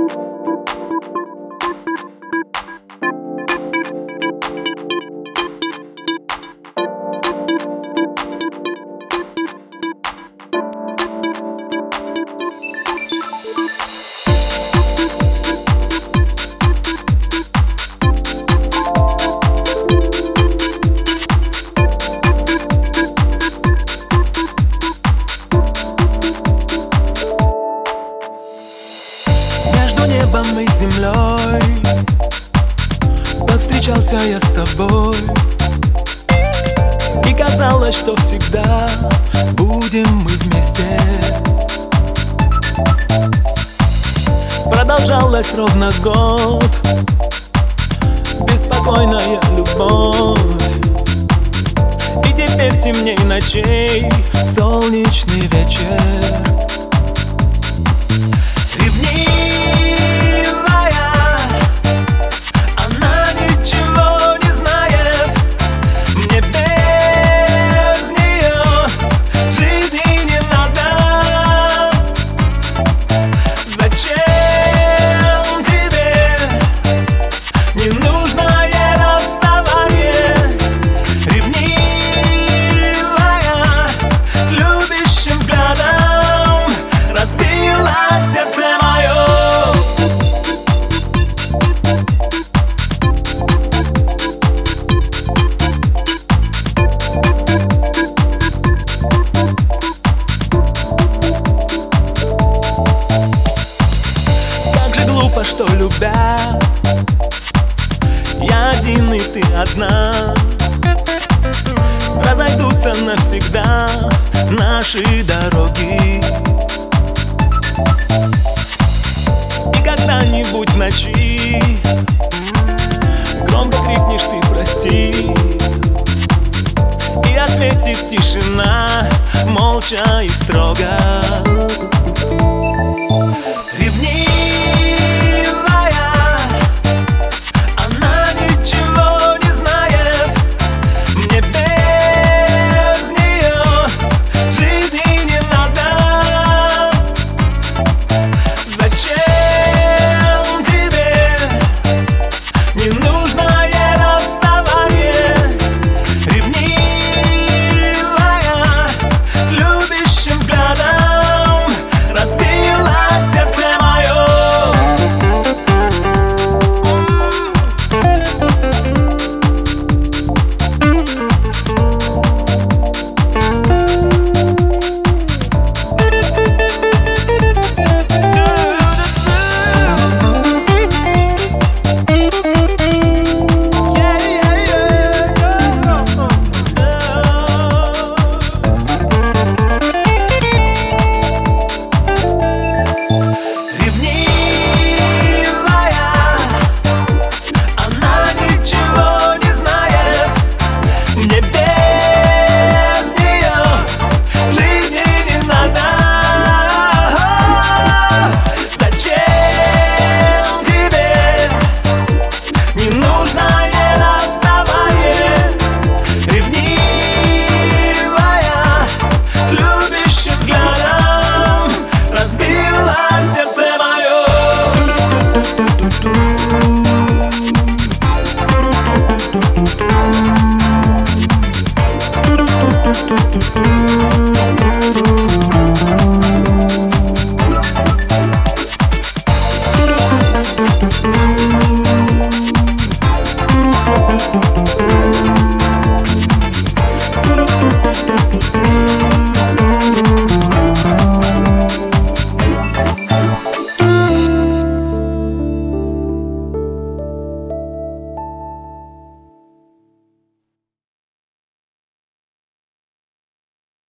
небом и землей повстречался я с тобой, и казалось, что всегда будем мы вместе. Продолжалось ровно год, беспокойная любовь, и теперь темней ночей солнечный вечер. Что любя, я один и ты одна, разойдутся навсегда наши дороги. И когда-нибудь в ночи громко крикнешь ты прости, и ответит тишина молча и строго. Do